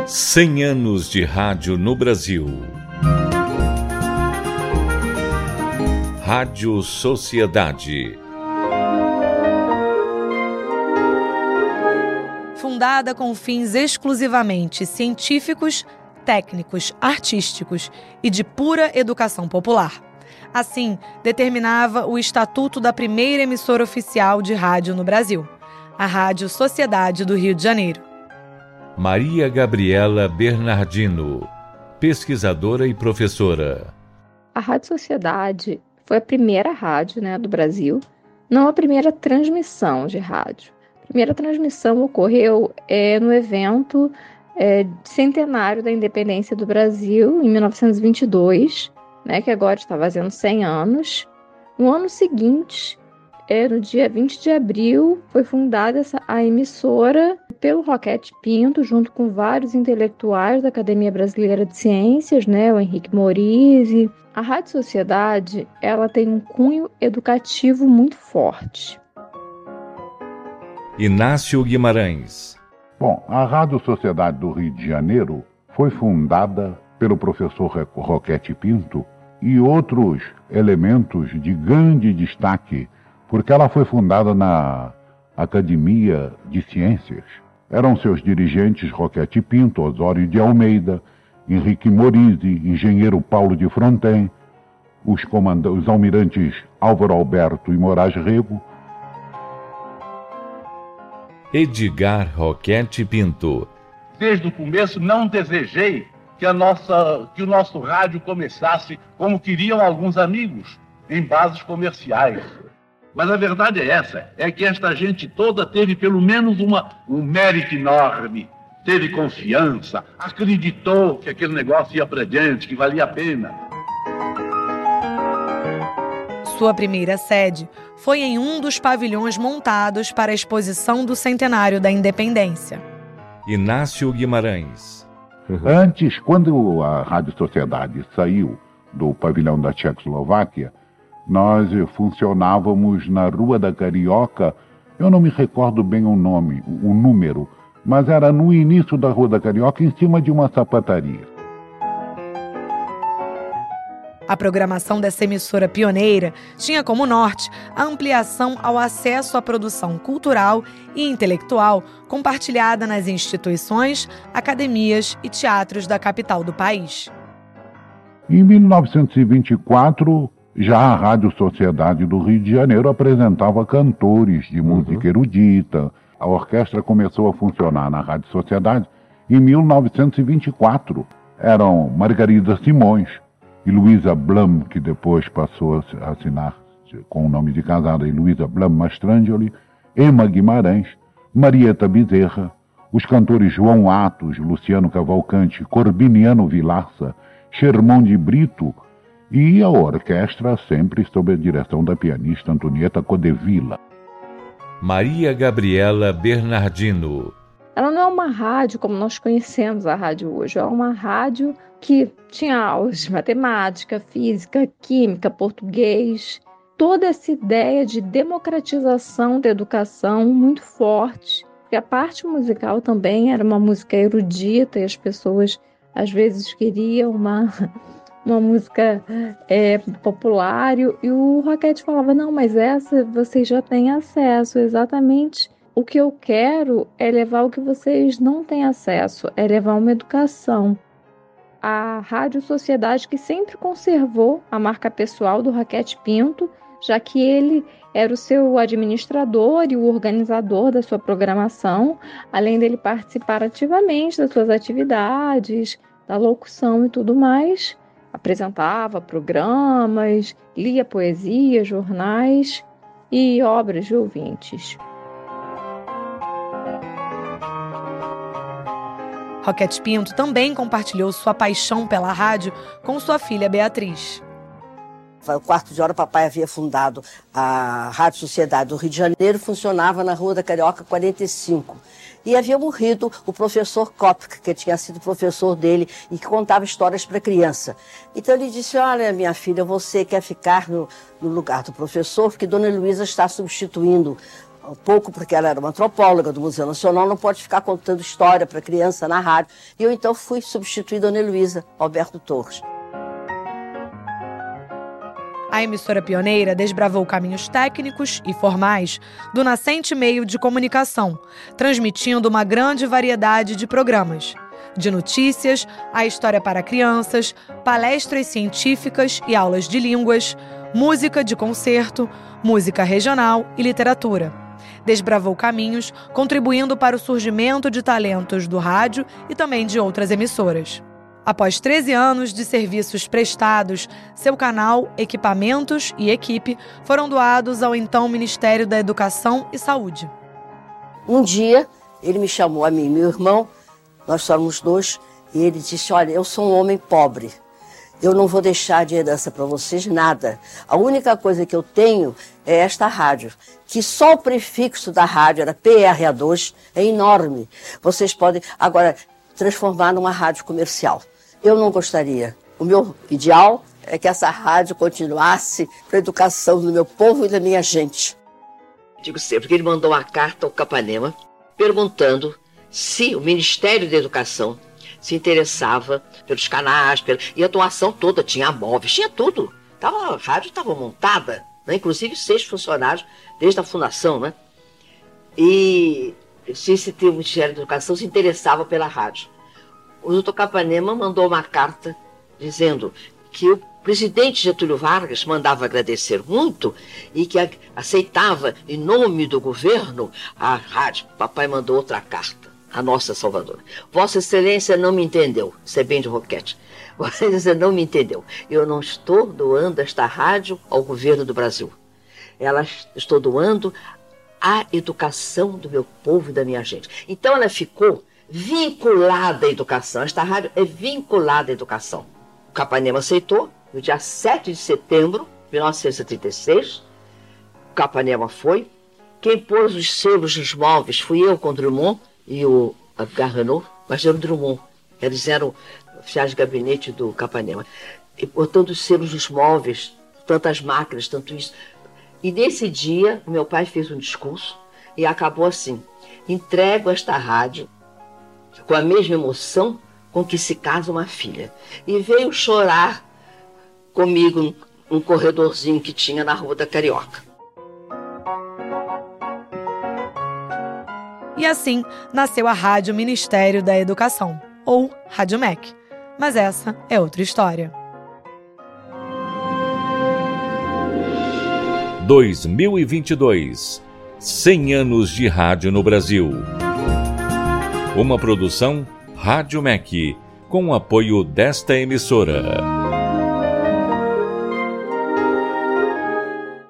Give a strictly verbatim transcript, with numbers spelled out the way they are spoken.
cem anos de rádio no Brasil. Rádio Sociedade. Fundada com fins exclusivamente científicos, técnicos, artísticos e de pura educação popular. Assim, determinava o estatuto da primeira emissora oficial de rádio no Brasil, a Rádio Sociedade do Rio de Janeiro. Maria Gabriela Bernardino, pesquisadora e professora. A Rádio Sociedade foi a primeira rádio, né, do Brasil, não a primeira transmissão de rádio. A primeira transmissão ocorreu é, no evento é, centenário da independência do Brasil, em mil novecentos e vinte e dois, né, que agora está fazendo cem anos. No ano seguinte, é, no dia vinte de abril, foi fundada essa, a emissora pelo Roquete Pinto, junto com vários intelectuais da Academia Brasileira de Ciências, né, o Henrique Morizzi. A Rádio Sociedade, ela tem um cunho educativo muito forte. Inácio Guimarães. Bom, a Rádio Sociedade do Rio de Janeiro foi fundada pelo professor Roquete Pinto e outros elementos de grande destaque, porque ela foi fundada na Academia de Ciências. Eram seus dirigentes Roquete Pinto, Osório de Almeida, Henrique Morizzi, engenheiro Paulo de Fronten, os, comanda- os almirantes Álvaro Alberto e Moraes Rego. Edgar Roquete Pinto. Desde o começo não desejei que, a nossa, que o nosso rádio começasse como queriam alguns amigos, em bases comerciais. Mas a verdade é essa, é que esta gente toda teve pelo menos uma, um mérito enorme, teve confiança, acreditou que aquele negócio ia para adiante, que valia a pena. Sua primeira sede foi em um dos pavilhões montados para a exposição do centenário da independência. Inácio Guimarães. Antes, quando a Rádio Sociedade saiu do pavilhão da Tchecoslováquia, nós funcionávamos na Rua da Carioca. Eu não me recordo bem o nome, o número, mas era no início da Rua da Carioca, em cima de uma sapataria. A programação dessa emissora pioneira tinha como norte a ampliação ao acesso à produção cultural e intelectual compartilhada nas instituições, academias e teatros da capital do país. Em mil novecentos e vinte e quatro, já a Rádio Sociedade do Rio de Janeiro apresentava cantores de música erudita. A orquestra começou a funcionar na Rádio Sociedade em mil novecentos e vinte e quatro. Eram Margarida Simões e Luísa Blum, que depois passou a assinar com o nome de casada, e Luísa Blum Mastrangeli, Ema Guimarães, Marieta Bezerra, os cantores João Atos, Luciano Cavalcante, Corbiniano Vilaça, Shermon de Brito, e a orquestra sempre sob a direção da pianista Antonieta Codevilla. Maria Gabriela Bernardino. Ela não é uma rádio como nós conhecemos a rádio hoje, é uma rádio que tinha aulas de matemática, física, química, português, toda essa ideia de democratização da educação muito forte. E a parte musical também era uma música erudita e as pessoas às vezes queriam uma, uma música é, popular e o Roquete falava, não, mas essa vocês já têm acesso, exatamente. O que eu quero é levar o que vocês não têm acesso, é levar uma educação. A Rádio Sociedade, que sempre conservou a marca pessoal do Roquete Pinto, já que ele era o seu administrador e o organizador da sua programação, além dele participar ativamente das suas atividades, da locução e tudo mais, apresentava programas, lia poesia, jornais e obras de ouvintes. Roquete Pinto também compartilhou sua paixão pela rádio com sua filha Beatriz. O quarto de hora, o papai havia fundado a Rádio Sociedade do Rio de Janeiro, funcionava na Rua da Carioca quarenta e cinco. E havia morrido o professor Kopk, que tinha sido professor dele e que contava histórias para criança. Então ele disse, olha, minha filha, você quer ficar no, no lugar do professor, porque Dona Luísa está substituindo um pouco, porque ela era uma antropóloga do Museu Nacional, não pode ficar contando história para criança na rádio. E eu então fui substituir Dona Heloísa Alberto Torres. A emissora pioneira desbravou caminhos técnicos e formais do nascente meio de comunicação, transmitindo uma grande variedade de programas, de notícias, a história para crianças, palestras científicas e aulas de línguas, música de concerto, música regional e literatura. Desbravou caminhos, contribuindo para o surgimento de talentos do rádio e também de outras emissoras. Após treze anos de serviços prestados, seu canal, equipamentos e equipe foram doados ao então Ministério da Educação e Saúde. Um dia, ele me chamou a mim e meu irmão, nós somos dois, e ele disse, olha, eu sou um homem pobre, eu não vou deixar de herança para vocês nada. A única coisa que eu tenho é esta rádio, que só o prefixo da rádio era P R A dois, é enorme. Vocês podem agora transformar numa rádio comercial. Eu não gostaria. O meu ideal é que essa rádio continuasse para a educação do meu povo e da minha gente. Digo sempre que ele mandou uma carta ao Capanema perguntando se o Ministério da Educação se interessava pelos canais, pela... e a doação toda, tinha móveis, tinha tudo. Tava, a rádio estava montada, né? Inclusive seis funcionários desde a fundação, né? E se, se o Ministério da Educação se interessava pela rádio. O doutor Capanema mandou uma carta dizendo que o presidente Getúlio Vargas mandava agradecer muito e que aceitava, em nome do governo, a rádio. Papai mandou outra carta, a nossa Salvador. Vossa Excelência não me entendeu, isso é bem de Roquete. Vossa Excelência não me entendeu. Eu não estou doando esta rádio ao governo do Brasil. Ela estou doando à educação do meu povo e da minha gente. Então ela ficou vinculada à educação. Esta rádio é vinculada à educação. O Capanema aceitou, no dia sete de setembro de mil novecentos e trinta e seis. O Capanema foi. Quem pôs os selos nos móveis fui eu com o Drummond e o Garrenault, mas era o Drummond. Eles eram oficiais de gabinete do Capanema. E botando os selos nos móveis, tantas máquinas, tanto isso. E nesse dia, o meu pai fez um discurso e acabou assim: entrego esta rádio com a mesma emoção com que se casa uma filha. E veio chorar comigo num corredorzinho que tinha na Rua da Carioca. E assim nasceu a Rádio Ministério da Educação, ou Rádio M E C. Mas essa é outra história. dois mil e vinte e dois. cem anos de rádio no Brasil. Uma produção Rádio M E C, com o apoio desta emissora.